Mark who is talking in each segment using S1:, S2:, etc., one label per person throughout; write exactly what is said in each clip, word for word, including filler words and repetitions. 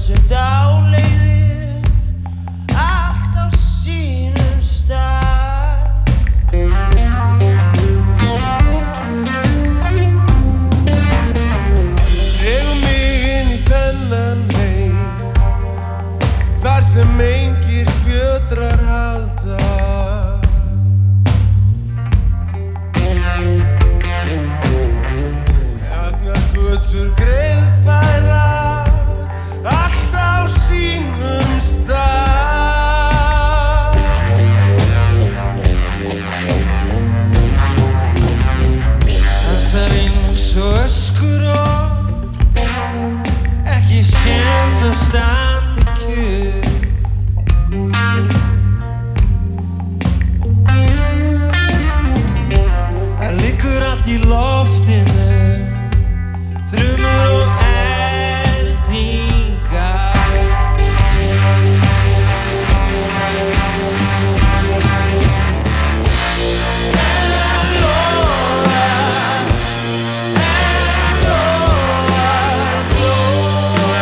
S1: sem dáleiðir allt á sínum stað. Dregum mig inn í þennan heim þar sem engir fjötrar halda. Götur greiðfæra allt á sínum stað. Dansar eins og öskur og ekki séns að standa kjur. Það liggur allt í loftinu, þrumur og eldingar. En loga, en loga, gloga.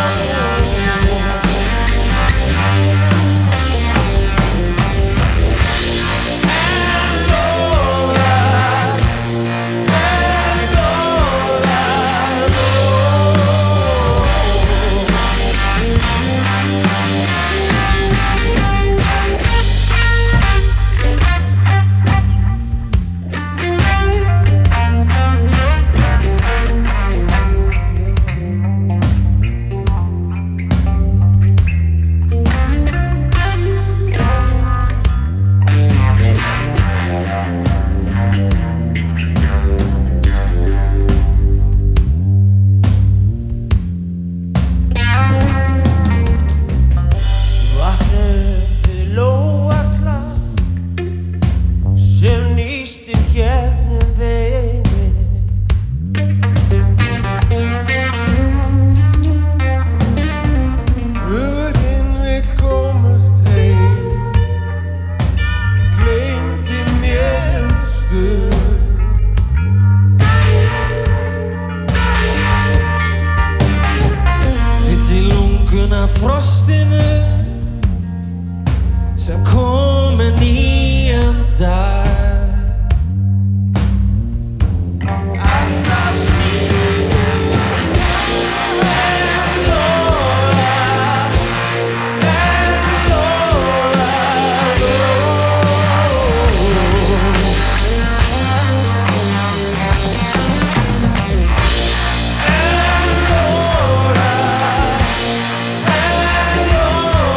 S1: Frostinu sem kom með nýjan dag. Allt á sínum stað. En loga, en loga, en loga.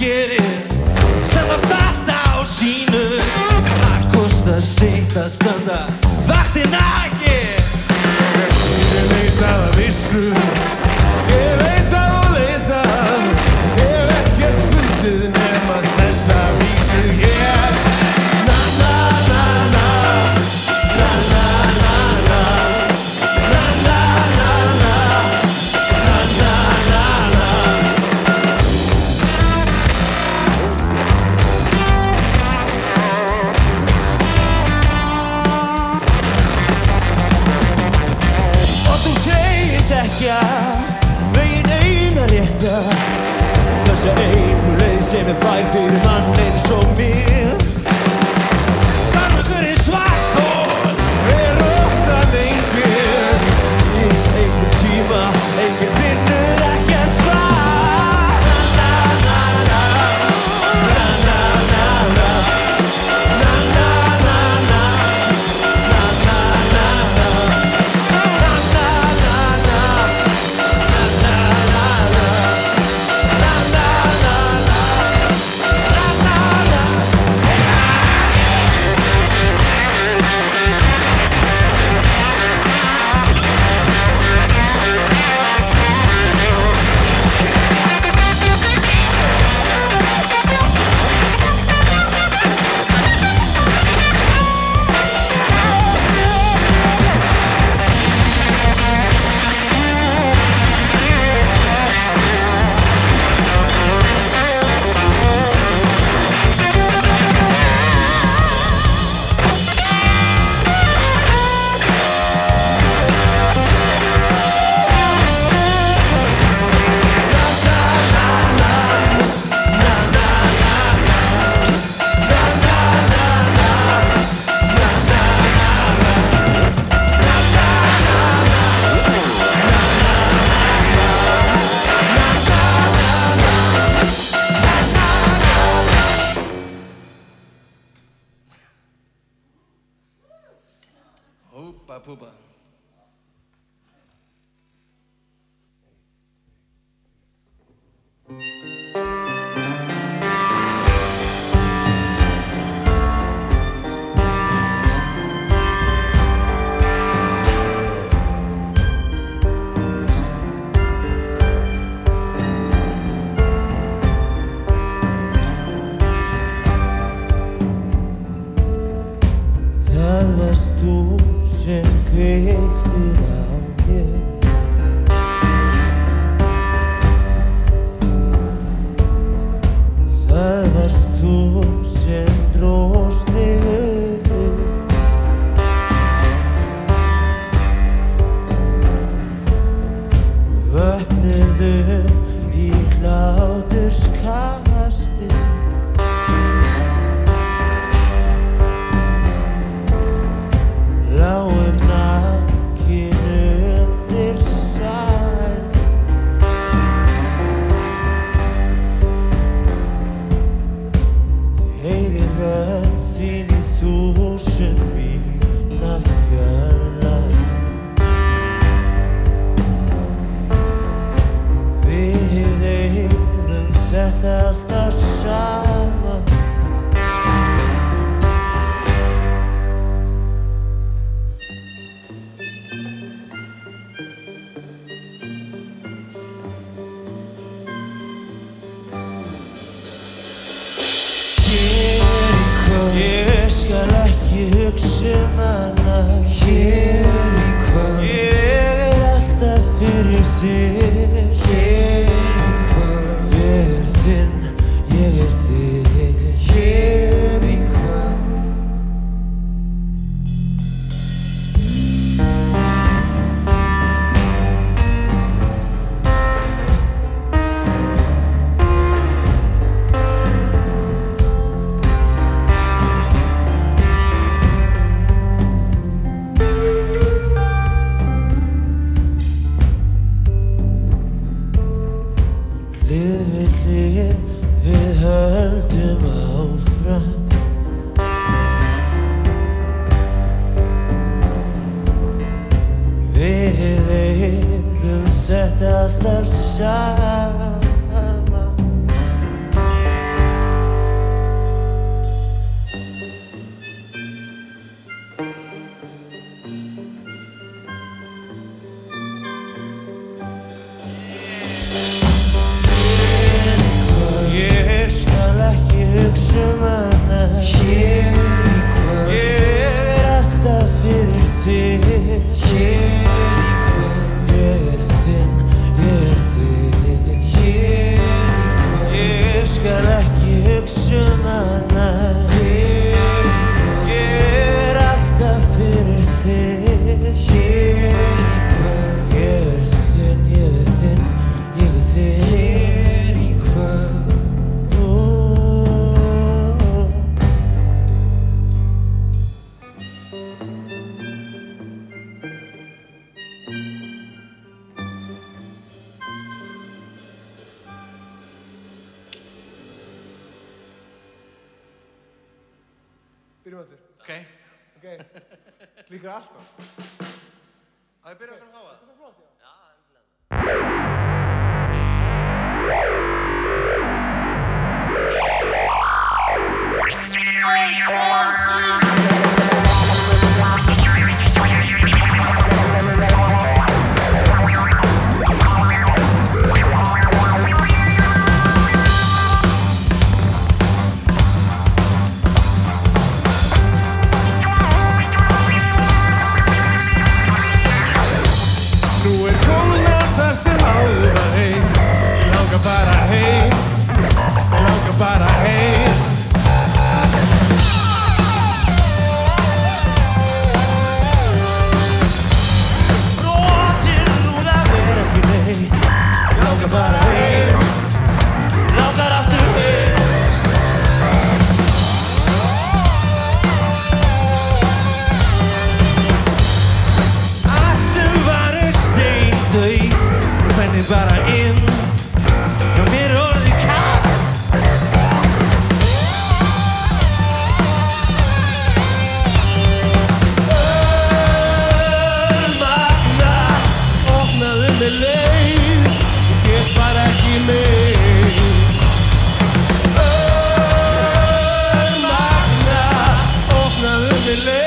S1: gerir standa fast á sínu. Það kostar sitt að standa vaktina ég. Ég veit að það vissu, ég veit að þú leitar, hef ekkert fundið nema þessa vísu hér. Na na na na, na na na na, na na na na, na na na na. Og þú segist ekki að veginn eina rétta, þessa einu leið sem er fær fyrir mann eins og mér. Sannleikurinn svarthol er óttað einhver, í einhvern tíma einhver finnur ekkert svar. Na na na na, na na na na, na na na na, na na na na, na na na na, na na na na, na na na na, na na na. Húpa púpa. Það varst þú sem kveiktir á mér. Það varst þú sem dróst mig upp. Vöknuðu í hláturskasti. Lágum nakin undir sæng. Heyri rödd þín í þúsund mílna fjarlægð. Við eigum þetta alltaf saman. Ég skal ekki hugsa um hana. Hér í hvað? Ég er alltaf fyrir þig. Hér í hvað? Ég er þinn, ég er þig. Hér í hvað? Hlið við hlið við höldum áfram. Við eigum þetta alltaf saman.
S2: Byrjum öttur.
S3: Ok.
S2: Ok. Klíkar alltaf.
S3: Að við byrjum okkur að fá það?
S2: Það er flott, já.
S4: Já, endilega.
S1: Bara heim, mig langar bara heim. Brotin úr að vera ekki neitt. Mig langar bara heim, langar aftur heim. Allt sem var er steindauð, ég fenni bara inn. Já, mér er orðið kalt. Örmagna, opnaðu mig leið, ég get bara ekki meir. Örmagna, opnaðu mig leið.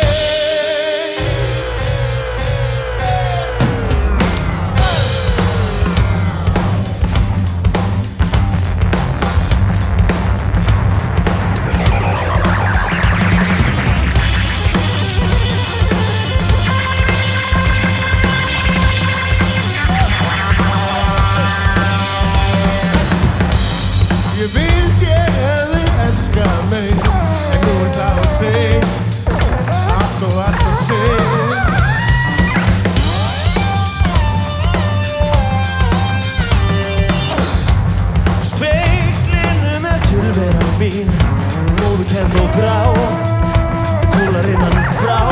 S1: Ég vildi ég hefði elskað mig, en nú er það að segja, allt og allt að segja. Speglinum er tilveran mín, móðukennd og grá, kúlar innan frá.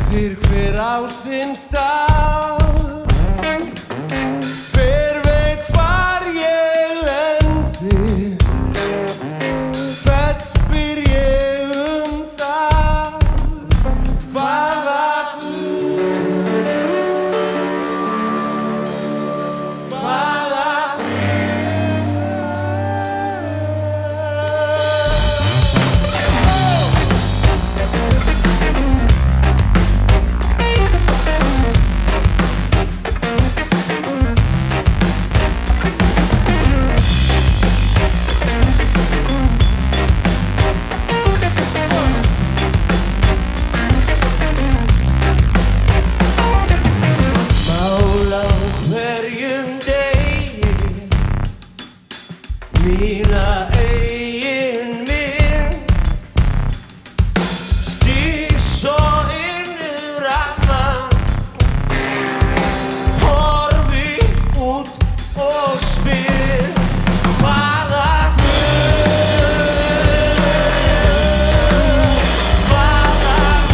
S1: Allir hver á sinn stað, hver veit hvar ég lendi, hvert spyr ég um það, hvaða Guð, hvaða Mál á hverjum degi, mína eigin mynd, stíg svo inn um rammann, horfi út og spyr, hvaða Guð, hvaða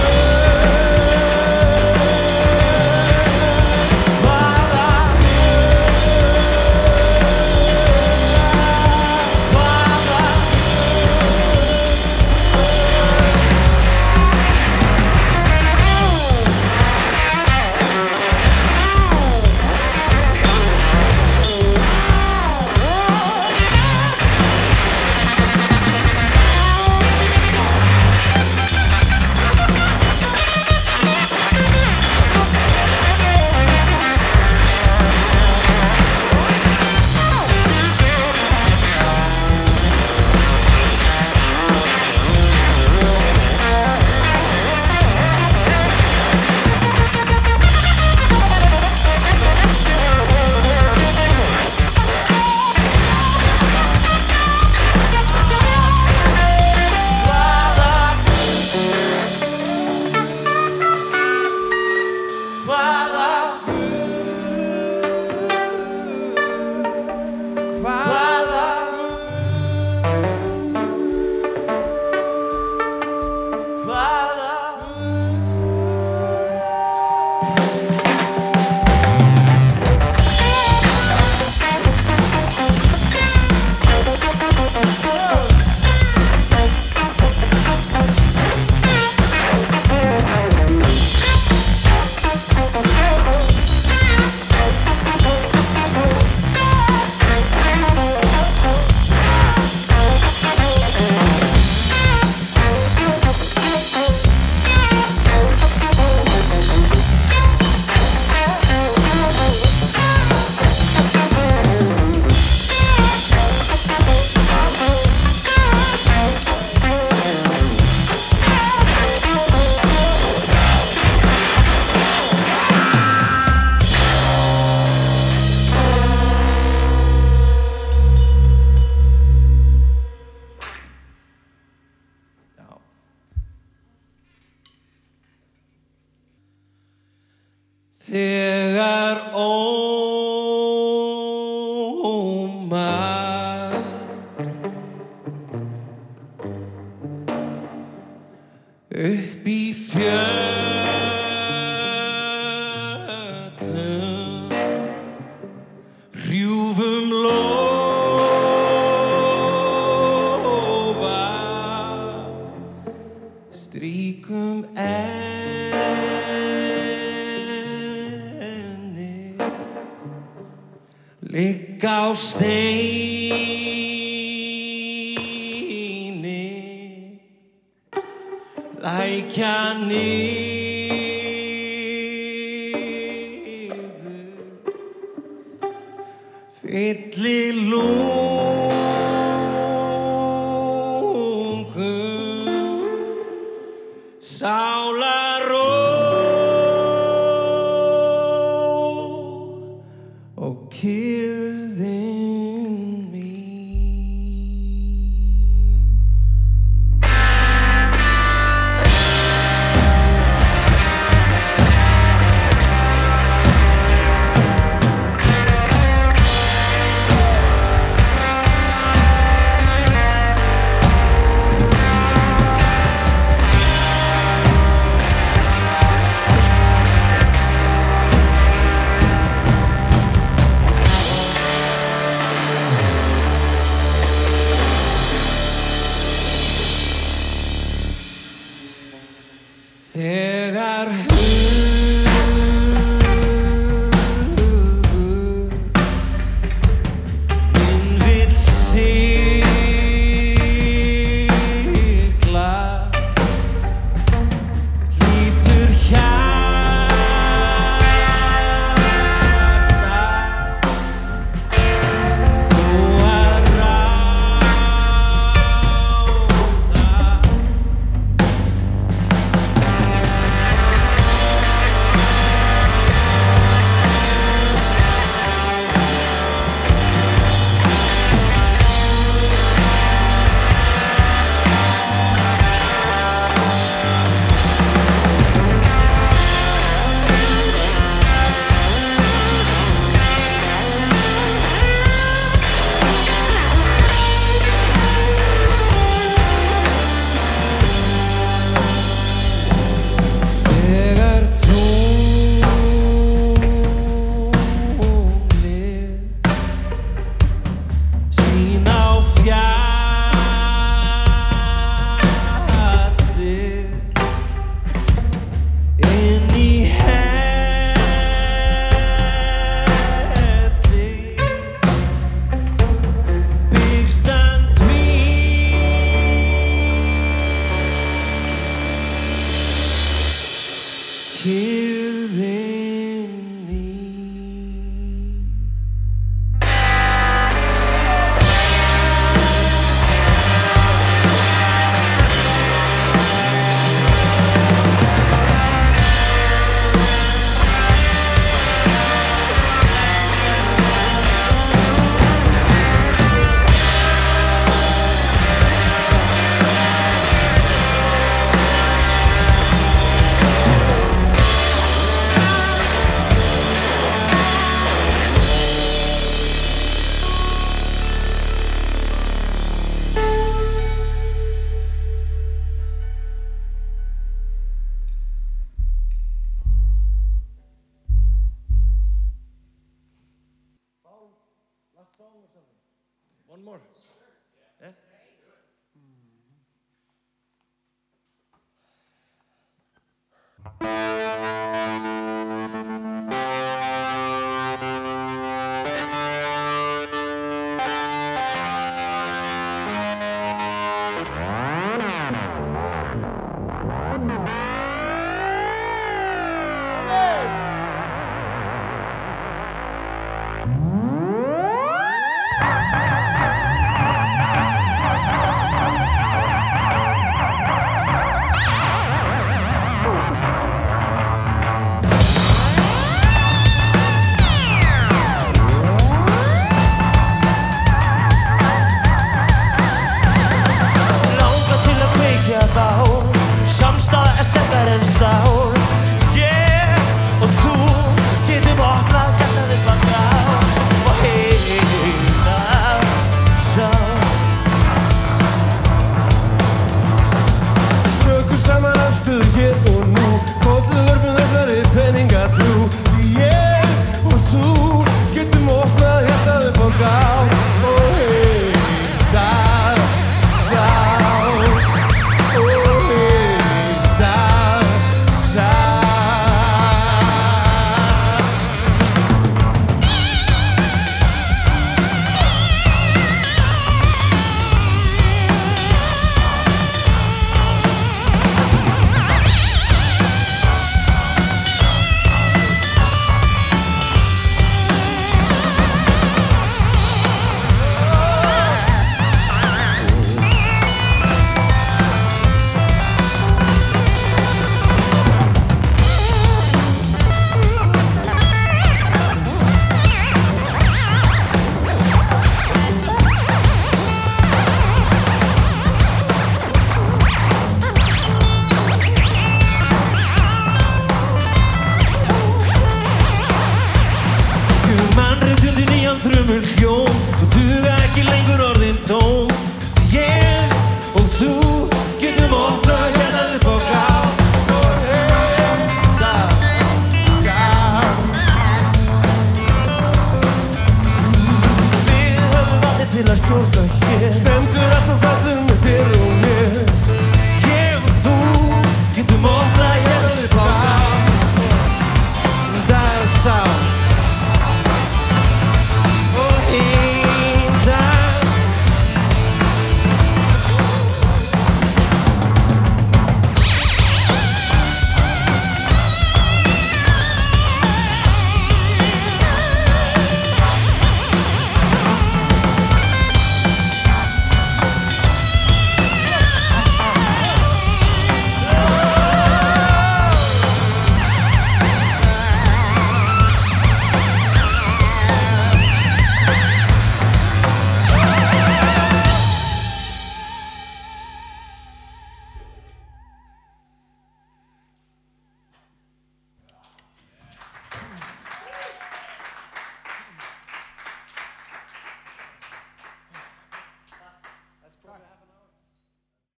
S1: Þegar ómar upp í fjöllum hrjúfum lófa strýkum ligg á steini, lækja niður, fylli lungum, sálarró og kyrrðin mín. kyrðin mín.
S2: Last song or something?
S1: One more.